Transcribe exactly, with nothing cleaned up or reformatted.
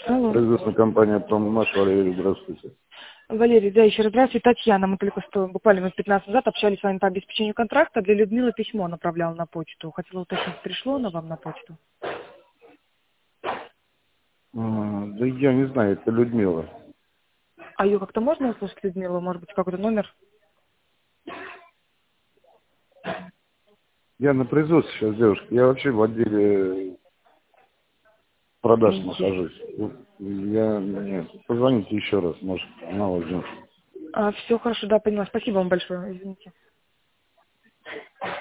Алло. Производственная компания «Проммаш», Валерий, здравствуйте. Валерий, да, еще раз здравствуйте. Татьяна, мы только что, буквально минут пятнадцать назад общались с вами по обеспечению контракта. Для Людмилы письмо направляла на почту. Хотела уточнить, пришло оно вам на почту? А, да я не знаю, это Людмила. А ее как-то можно услышать, Людмилу? Может быть, какой-то номер? Я на производстве сейчас, девушка. Я вообще в отделе продаж Извините. нахожусь. Вот Я... Нет, позвоните еще раз, может, она возьмет. А, все хорошо, да, поняла. Спасибо вам большое. Извините.